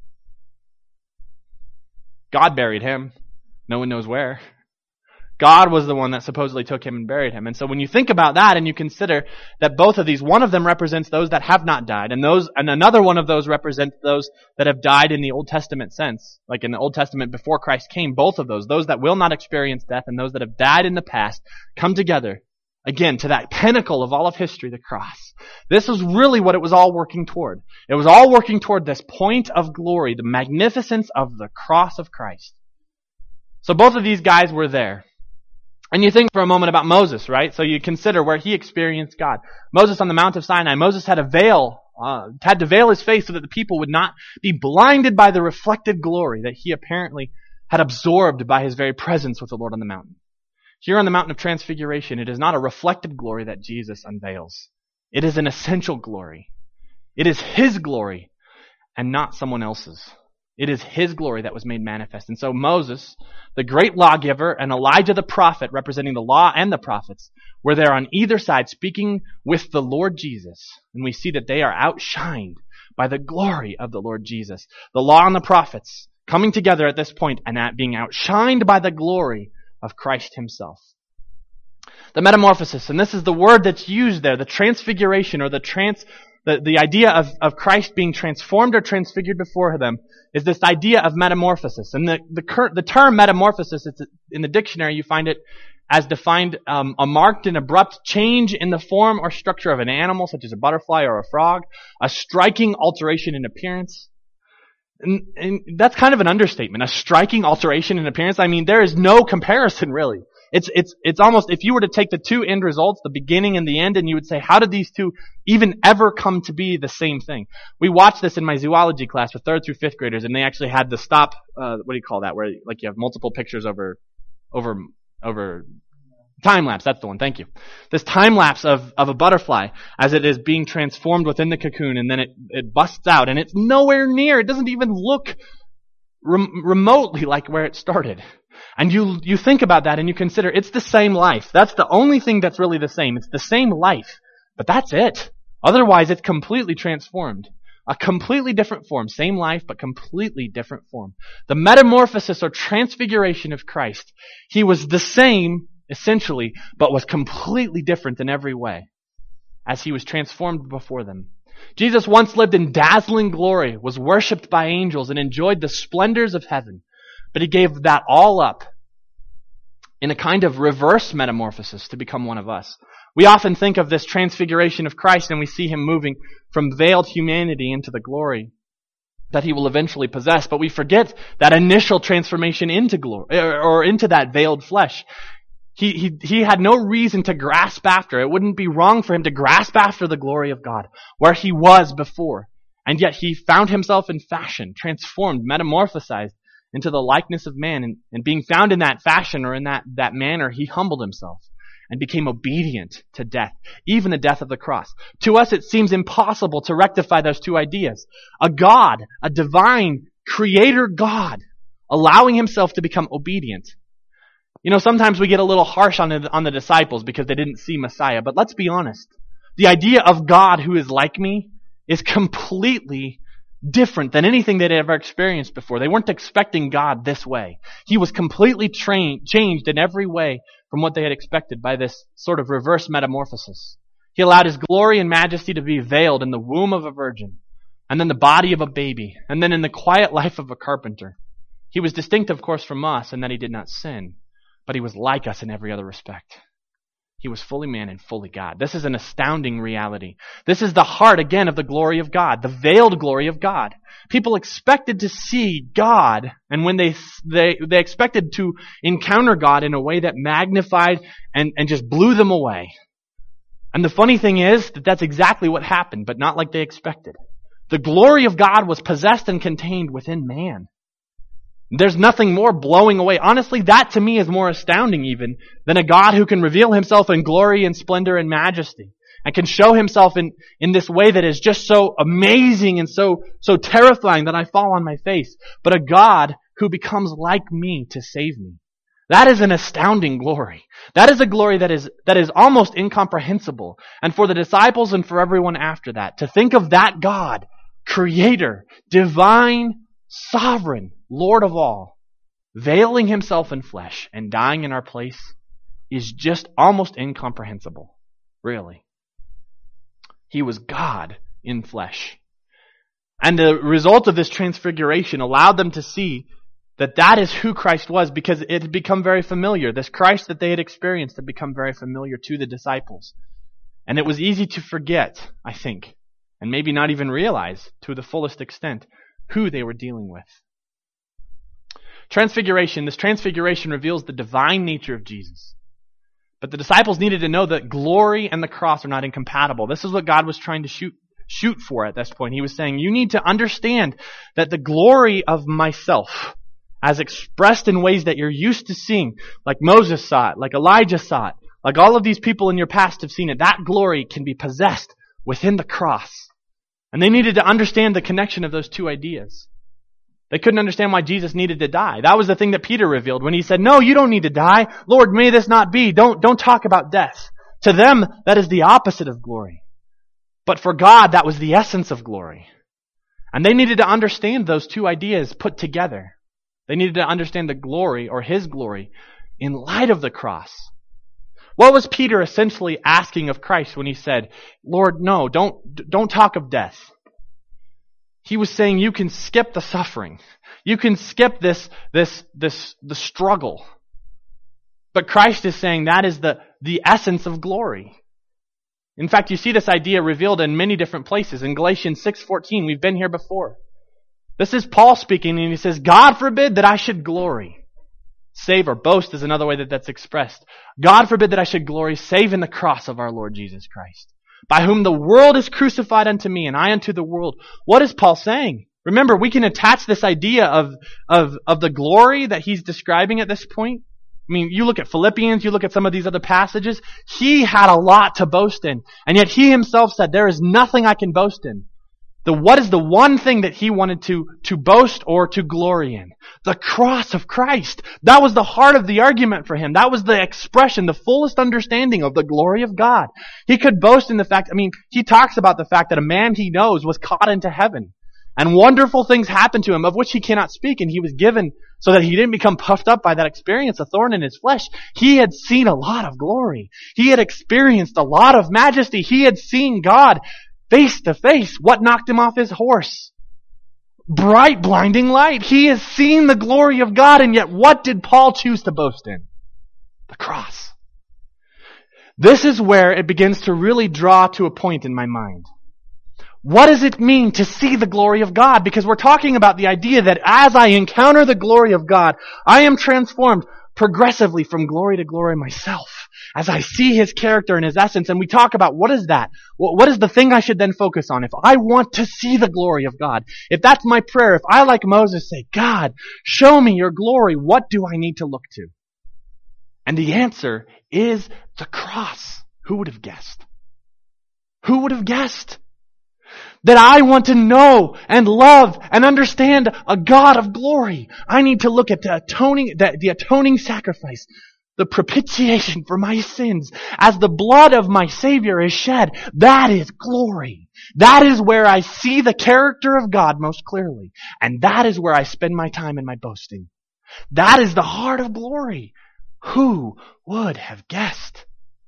God buried him. No one knows where. God was the one that supposedly took him and buried him. And so when you think about that and you consider that both of these, one of them represents those that have not died, and another one of those represents those that have died in the Old Testament sense, like in the Old Testament before Christ came, both of those that will not experience death and those that have died in the past, come together again to that pinnacle of all of history, the cross. This was really what it was all working toward. It was all working toward this point of glory, the magnificence of the cross of Christ. So both of these guys were there. And you think for a moment about Moses, right? So you consider where he experienced God. Moses on the Mount of Sinai. Moses had had to veil his face so that the people would not be blinded by the reflected glory that he apparently had absorbed by his very presence with the Lord on the mountain. Here on the Mountain of Transfiguration, it is not a reflected glory that Jesus unveils. It is an essential glory. It is His glory and not someone else's. It is His glory that was made manifest. And so Moses, the great lawgiver, and Elijah the prophet, representing the law and the prophets, were there on either side speaking with the Lord Jesus. And we see that they are outshined by the glory of the Lord Jesus. The law and the prophets coming together at this point and being outshined by the glory of Christ Himself. The metamorphosis, and this is the word that's used there, the transfiguration or the idea of Christ being transformed or transfigured before them is this idea of metamorphosis. And the term metamorphosis, it's in the dictionary, you find it as defined a marked and abrupt change in the form or structure of an animal, such as a butterfly or a frog, a striking alteration in appearance. And that's kind of an understatement, a striking alteration in appearance. I mean, there is no comparison, really. It's almost, if you were to take the two end results, the beginning and the end, and you would say, how did these two even ever come to be the same thing? We watched this in my zoology class with 3rd through 5th graders, and they actually had the stop, what do you call that, where like you have multiple pictures over time lapse. That's the one. Thank you. This time lapse of a butterfly as it is being transformed within the cocoon, and then it busts out, and it's nowhere near. It doesn't even look remotely like where it started. And you think about that and you consider it's the same life. That's the only thing that's really the same. It's the same life. But that's it. Otherwise, it's completely transformed. A completely different form. Same life, but completely different form. The metamorphosis or transfiguration of Christ. He was the same, essentially, but was completely different in every way as he was transformed before them. Jesus once lived in dazzling glory, was worshipped by angels, and enjoyed the splendors of heaven. But he gave that all up in a kind of reverse metamorphosis to become one of us. We often think of this transfiguration of Christ and we see him moving from veiled humanity into the glory that he will eventually possess. But we forget that initial transformation into glory, or into that veiled flesh. He had no reason to grasp after. It wouldn't be wrong for him to grasp after the glory of God, where he was before. And yet he found himself in fashion, transformed, metamorphosized into the likeness of man. And being found in that fashion or in that manner, he humbled himself and became obedient to death, even the death of the cross. To us, it seems impossible to rectify those two ideas. A God, a divine creator God, allowing himself to become obedient. You know, sometimes we get a little harsh on the disciples because they didn't see Messiah. But let's be honest. The idea of God who is like me is completely different than anything they'd ever experienced before. They weren't expecting God this way. He was completely changed in every way from what they had expected by this sort of reverse metamorphosis. He allowed his glory and majesty to be veiled in the womb of a virgin, and then the body of a baby, and then in the quiet life of a carpenter. He was distinct, of course, from us in that he did not sin, but he was like us in every other respect. He was fully man and fully God. This is an astounding reality. This is the heart, again, of the glory of God, the veiled glory of God. People expected to see God, and when they expected to encounter God in a way that magnified and just blew them away. And the funny thing is that that's exactly what happened, but not like they expected. The glory of God was possessed and contained within man. There's nothing more blowing away. Honestly, that to me is more astounding even than a God who can reveal himself in glory and splendor and majesty and can show himself in this way that is just so amazing and so terrifying that I fall on my face. But a God who becomes like me to save me. That is an astounding glory. That is a glory that is almost incomprehensible. And for the disciples and for everyone after that, to think of that God, creator, divine, sovereign, Lord of all, veiling himself in flesh and dying in our place is just almost incomprehensible. Really. He was God in flesh. And the result of this transfiguration allowed them to see that is who Christ was, because it had become very familiar. This Christ that they had experienced had become very familiar to the disciples. And it was easy to forget, I think, and maybe not even realize to the fullest extent who they were dealing with. This transfiguration reveals the divine nature of Jesus. But the disciples needed to know that glory and the cross are not incompatible. This is what God was trying to shoot for at this point. He was saying, you need to understand that the glory of myself, as expressed in ways that you're used to seeing, like Moses saw it, like Elijah saw it, like all of these people in your past have seen it, that glory can be possessed within the cross. And they needed to understand the connection of those two ideas. They couldn't understand why Jesus needed to die. That was the thing that Peter revealed when he said, no, you don't need to die. Lord, may this not be. Don't talk about death. To them, that is the opposite of glory. But for God, that was the essence of glory. And they needed to understand those two ideas put together. They needed to understand the glory, or his glory, in light of the cross. What was Peter essentially asking of Christ when he said, Lord, no, don't talk of death? He was saying you can skip the suffering. You can skip the struggle. But Christ is saying that is the essence of glory. In fact, you see this idea revealed in many different places. In Galatians 6:14, we've been here before. This is Paul speaking, and he says, God forbid that I should glory, Save or boast is another way that that's expressed. God forbid that I should glory save in the cross of our Lord Jesus Christ, by whom the world is crucified unto me and I unto the world. What is Paul saying? Remember, we can attach this idea of the glory that he's describing at this point. I mean, you look at Philippians, you look at some of these other passages, he had a lot to boast in. And yet he himself said, there is nothing I can boast in. What is the one thing that he wanted to boast or to glory in? The cross of Christ. That was the heart of the argument for him. That was the expression, the fullest understanding of the glory of God. He could boast in the fact, he talks about the fact that a man he knows was caught into heaven. And wonderful things happened to him, of which he cannot speak, and he was given so that he didn't become puffed up by that experience, a thorn in his flesh. He had seen a lot of glory. He had experienced a lot of majesty. He had seen God face to face. What knocked him off his horse? Bright, blinding light. He has seen the glory of God, and yet what did Paul choose to boast in? The cross. This is where it begins to really draw to a point in my mind. What does it mean to see the glory of God? Because we're talking about the idea that as I encounter the glory of God, I am transformed progressively from glory to glory myself. As I see His character and His essence, and we talk about what is that? What is the thing I should then focus on? If I want to see the glory of God, if that's my prayer, if I, like Moses, say, God, show me your glory, what do I need to look to? And the answer is the cross. Who would have guessed? Who would have guessed? That I want to know and love and understand a God of glory. I need to look at the atoning sacrifice, the propitiation for my sins, as the blood of my Savior is shed. That is glory. That is where I see the character of God most clearly. And that is where I spend my time in my boasting. That is the heart of glory. Who would have guessed?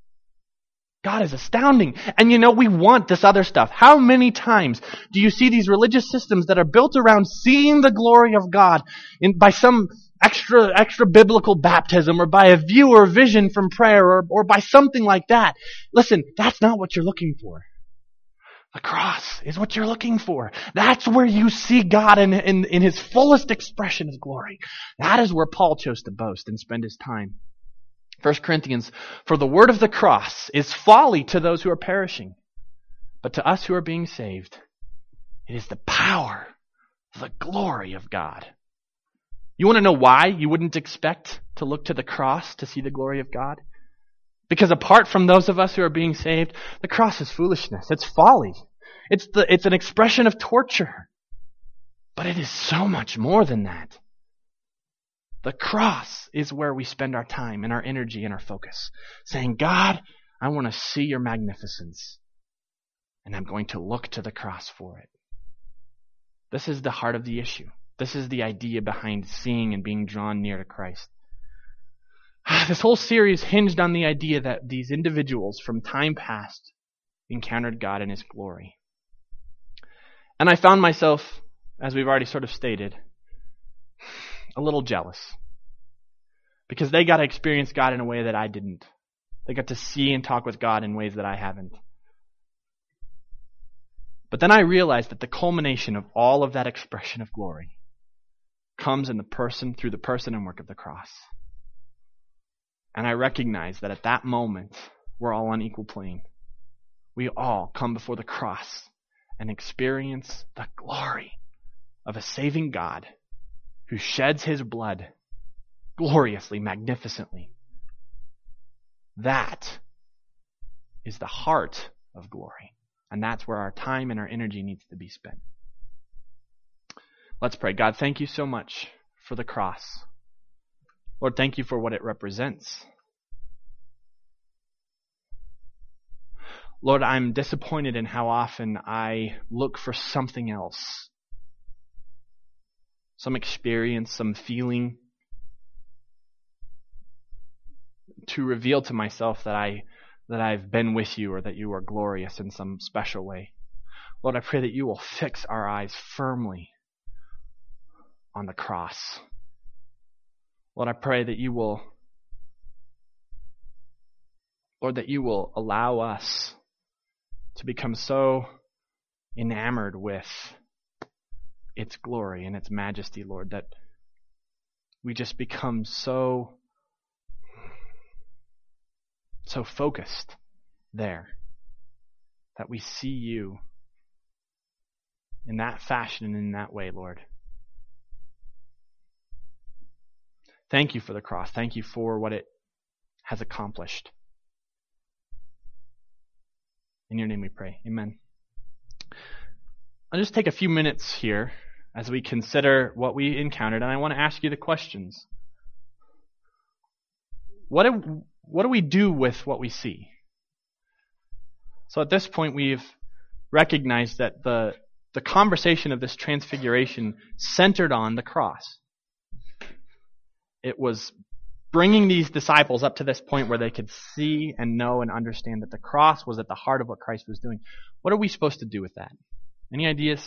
God is astounding. And we want this other stuff. How many times do you see these religious systems that are built around seeing the glory of God by some extra biblical baptism, or by a view or vision from prayer, or by something like that? Listen, that's not what you're looking for. The cross is what you're looking for. That's where you see God in His fullest expression of glory. That is where Paul chose to boast and spend his time. 1 Corinthians, for the word of the cross is folly to those who are perishing, but to us who are being saved, it is the power, the glory of God. You want to know why you wouldn't expect to look to the cross to see the glory of God? Because apart from those of us who are being saved, the cross is foolishness. It's folly. It's an expression of torture. But it is so much more than that. The cross is where we spend our time and our energy and our focus, saying, God, I want to see your magnificence, and I'm going to look to the cross for it. This is the heart of the issue. This is the idea behind seeing and being drawn near to Christ. This whole series hinged on the idea that these individuals from time past encountered God in His glory. And I found myself, as we've already sort of stated, a little jealous, because they got to experience God in a way that I didn't. They got to see and talk with God in ways that I haven't. But then I realized that the culmination of all of that expression of glory comes through the person and work of the cross. And I recognize that at that moment, we're all on equal plane. We all come before the cross and experience the glory of a saving God who sheds His blood gloriously, magnificently. That is the heart of glory. And that's where our time and our energy needs to be spent. Let's pray. God, thank you so much for the cross. Lord, thank you for what it represents. Lord, I'm disappointed in how often I look for something else. Some experience, some feeling, to reveal to myself that I've been with you, or that you are glorious in some special way. Lord, I pray that you will fix our eyes firmly on the cross. Lord, I pray that you will allow us to become so enamored with its glory and its majesty, Lord, that we just become so focused there that we see you in that fashion and in that way, Lord. Thank you for the cross. Thank you for what it has accomplished. In your name we pray. Amen. I'll just take a few minutes here as we consider what we encountered, and I want to ask you the questions. What do we do with what we see? So at this point, we've recognized that the conversation of this transfiguration centered on the cross. It was bringing these disciples up to this point where they could see and know and understand that the cross was at the heart of what Christ was doing. What are we supposed to do with that? Any ideas?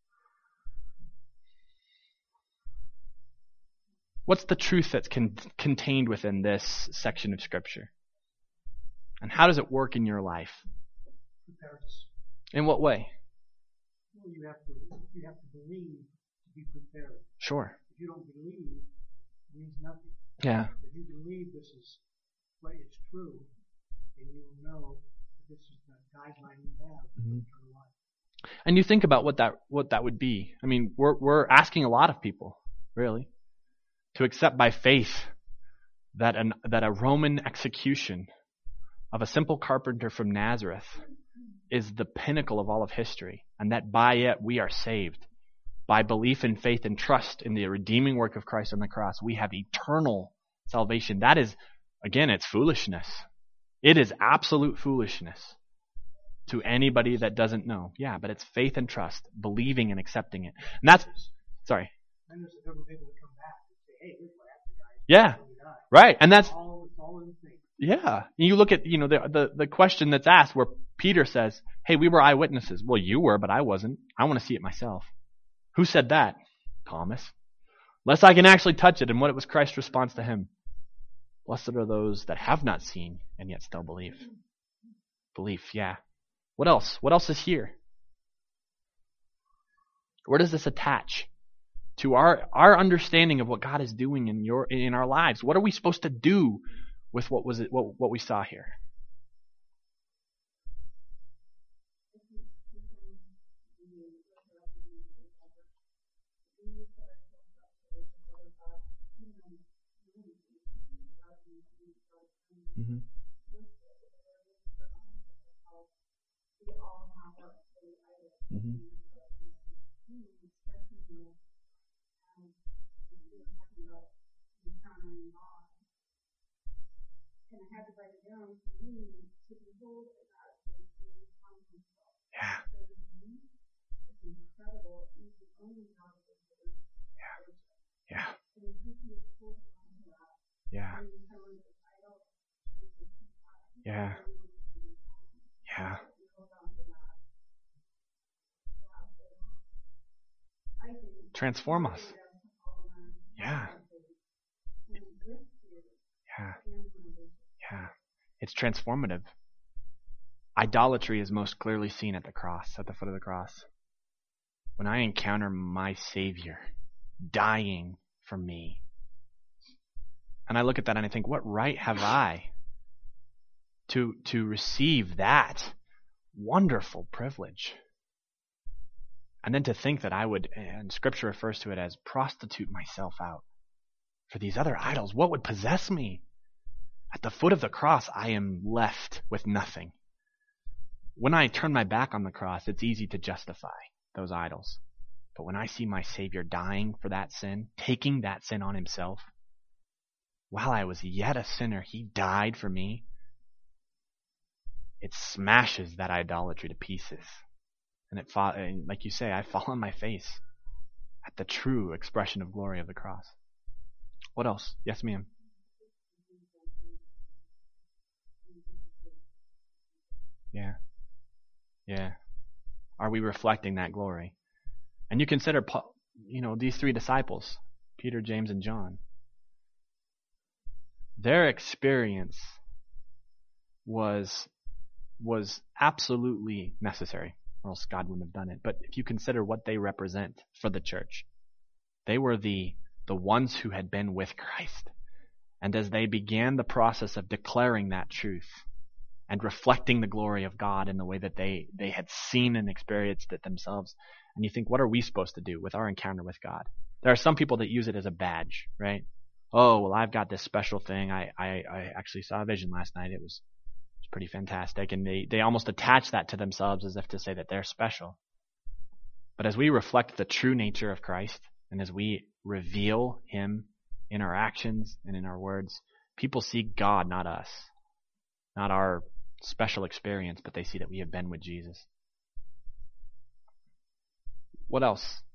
What's the truth that's contained within this section of Scripture? And how does it work in your life? Preparedness. In what way? Well, you have to believe to be prepared. Sure. If you don't believe, it means nothing. Yeah. If you believe this is what is true, then you will know that this is the guideline you have for eternal life. And you think about what that would be. I mean, we're asking a lot of people, really, to accept by faith that a Roman execution of a simple carpenter from Nazareth is the pinnacle of all of history, and that by it we are saved. By belief and faith and trust in the redeeming work of Christ on the cross, we have eternal salvation. That is, again, it's foolishness. It is absolute foolishness to anybody that doesn't know. Yeah, but it's faith and trust, believing and accepting it. And that's, sorry. And there's never able to come back and say, hey, here's what happened, guys. Yeah, right. And that's, it's all in the thing. Yeah. You look at, the question that's asked where Peter says, hey, we were eyewitnesses. Well, you were, but I wasn't. I want to see it myself. Who said that? Thomas. Unless I can actually touch it. And what was Christ's response to him? Blessed are those that have not seen and yet still believe. Belief, yeah. What else? What else is here? Where does this attach to our understanding of what God is doing in our lives? What are we supposed to do with what we saw here? Mm-hmm. Mm-hmm. Yeah. Yeah. Yeah. Yeah. Yeah. Transform us. Yeah. Yeah. Yeah. It's transformative. Idolatry is most clearly seen at the cross, at the foot of the cross. When I encounter my Savior dying for me, and I look at that and I think, what right have I to receive that wonderful privilege? And then to think that I would, and Scripture refers to it as prostitute myself out for these other idols. What would possess me? At the foot of the cross, I am left with nothing. When I turn my back on the cross, it's easy to justify those idols. But when I see my Savior dying for that sin, taking that sin on himself, while I was yet a sinner, he died for me. It smashes that idolatry to pieces. And like you say, I fall on my face at the true expression of glory of the cross. What else? Yes, ma'am. Yeah. Yeah. Are we reflecting that glory? And you consider, these three disciples, Peter, James, and John. Their experience was absolutely necessary, or else God wouldn't have done it. But if you consider what they represent for the church, they were the the ones who had been with Christ. And as they began the process of declaring that truth and reflecting the glory of God in the way that they had seen and experienced it themselves, and you think, what are we supposed to do with our encounter with God? There are some people that use it as a badge, right? Oh, well, I've got this special thing. I actually saw a vision last night. It was pretty fantastic. And they almost attach that to themselves as if to say that they're special. But as we reflect the true nature of Christ, and as we reveal him in our actions and in our words, people see God, not us. Not our special experience, but they see that we have been with Jesus. What else?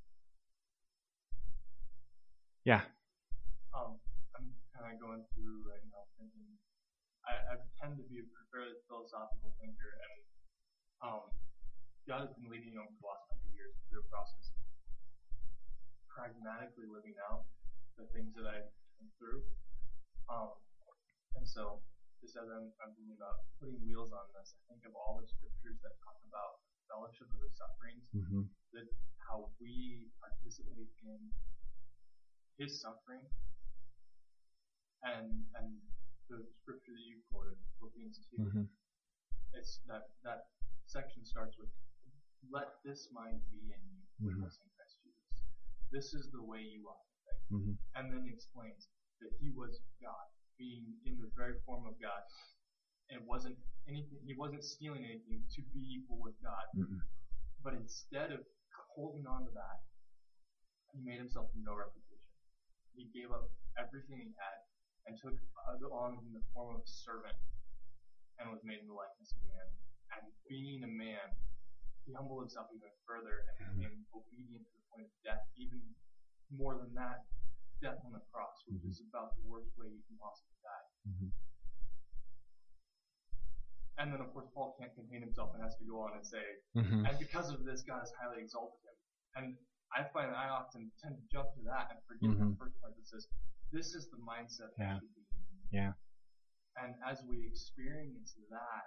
Yeah. I'm kind of going through right now thinking, I tend to be a fairly philosophical thinker, and God has been leading me over the last couple of years through a process of pragmatically living out the things that I've been through. And so, just as I'm thinking about putting wheels on this, I think of all the scriptures that talk about fellowship of the sufferings, that how we participate in his suffering, and the scripture that you quoted, Philippians 2, it's that section starts with, let this mind be in you, which was in Christ Jesus. This is the way you ought to think. And then explains that he was God, being in the very form of God, and he wasn't stealing anything to be equal with God. But instead of holding on to that, he made himself of no reputation. He gave up everything he had and took on in the form of a servant and was made in the likeness of man. And being a man, he humbled himself even further and became obedient to the point of death, even more than that, death on the cross, which is about the worst way you can possibly die. And then, of course, Paul can't contain himself and has to go on and say, and because of this, God has highly exalted him. And I find that I often tend to jump to that and forget the first part that says, this is the mindset that should be. Yeah. And as we experience that,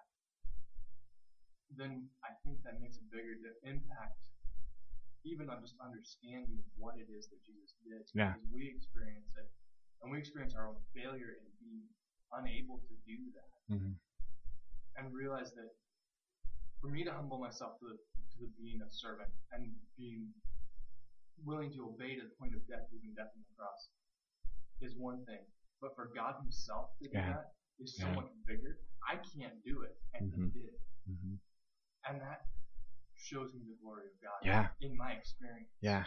then I think that makes a bigger impact, even on just understanding what it is that Jesus did. Yeah. Because we experience it, and we experience our own failure in being unable to do that. And realize that for me to humble myself to the being a servant and being willing to obey to the point of death, even death on the cross, is one thing. But for God himself to do that is so much bigger. I can't do it, and he did it. And that shows me the glory of God in my experience. Yeah.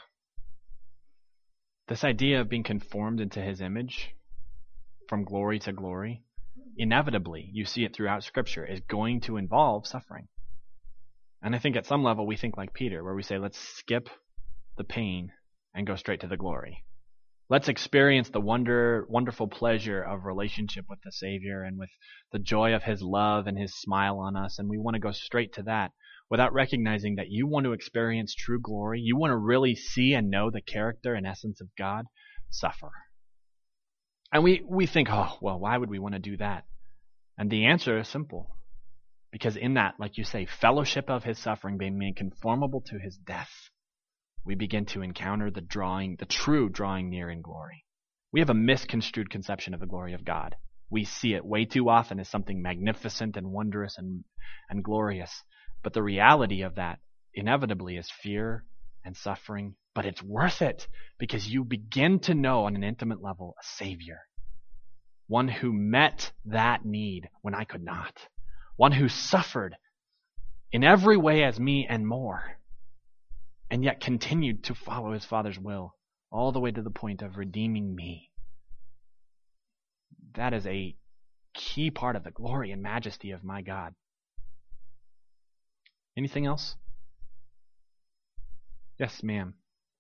This idea of being conformed into his image from glory to glory, inevitably, you see it throughout Scripture, is going to involve suffering. And I think at some level we think like Peter, where we say, let's skip the pain and go straight to the glory. Let's experience the wonderful pleasure of relationship with the Savior and with the joy of his love and his smile on us, and we want to go straight to that without recognizing that you want to experience true glory, you want to really see and know the character and essence of God, suffer. And we think, oh, well, why would we want to do that? And the answer is simple. Because in that, like you say, fellowship of his suffering, being made conformable to his death, we begin to encounter the true drawing near in glory. We have a misconstrued conception of the glory of God. We see it way too often as something magnificent and wondrous and glorious. But the reality of that inevitably is fear and suffering. But it's worth it because you begin to know on an intimate level a Savior. One who met that need when I could not. One who suffered in every way as me and more. And yet continued to follow his Father's will all the way to the point of redeeming me. That is a key part of the glory and majesty of my God. Anything else? Yes, ma'am.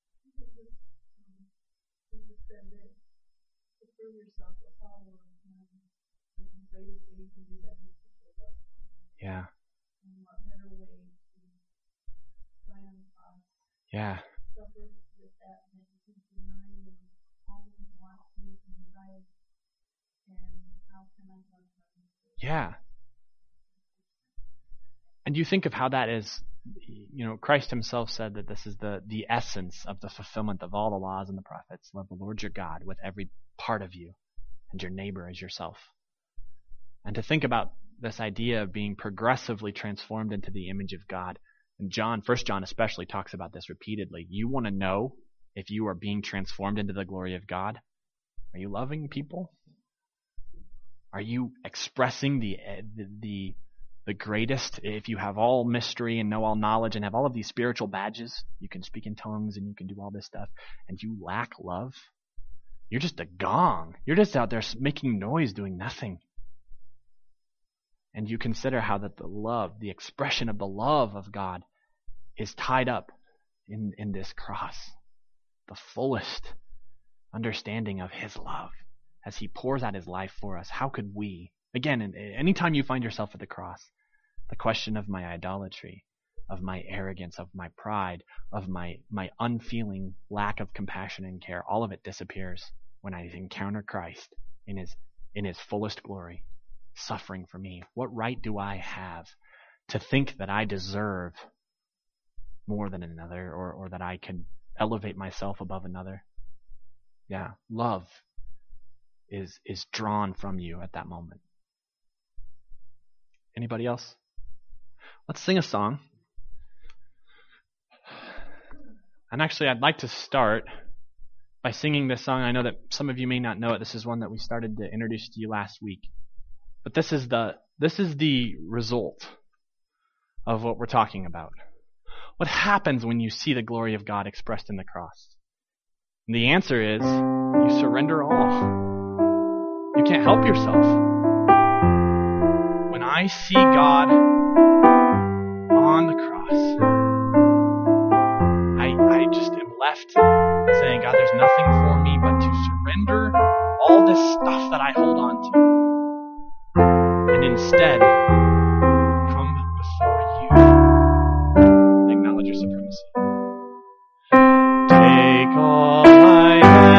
Jesus said that to prove yourself a follower of him, the greatest way you can do that is to show love. Yeah. And what better way to die on the cross? Yeah. Suffer with that than to deny your own wants, needs, and desires. And how can I love them? Yeah. And you think of how that is Christ himself said that this is the essence of the fulfillment of all the laws and the prophets. Love the Lord your God with every part of you and your neighbor as yourself. And to think about this idea of being progressively transformed into the image of God. And 1 John especially talks about this repeatedly. You want to know if you are being transformed into the glory of God? Are you loving people? Are you expressing the greatest? If you have all mystery and know all knowledge and have all of these spiritual badges, you can speak in tongues and you can do all this stuff, and you lack love, you're just a gong. You're just out there making noise, doing nothing. And you consider how that the expression of the love of God is tied up in this cross. The fullest understanding of his love as he pours out his life for us. How could we? Again, anytime you find yourself at the cross, the question of my idolatry, of my arrogance, of my pride, of my unfeeling lack of compassion and care, all of it disappears when I encounter Christ in his fullest glory, suffering for me. What right do I have to think that I deserve more than another, or that I can elevate myself above another? Yeah, love is drawn from you at that moment. Anybody else? Let's sing a song. And actually, I'd like to start by singing this song. I know that some of you may not know it. This is one that we started to introduce to you last week. But this is the result of what we're talking about. What happens when you see the glory of God expressed in the cross? And the answer is, you surrender all. You can't help yourself. When I see God on the cross, I just am left saying, God, there's nothing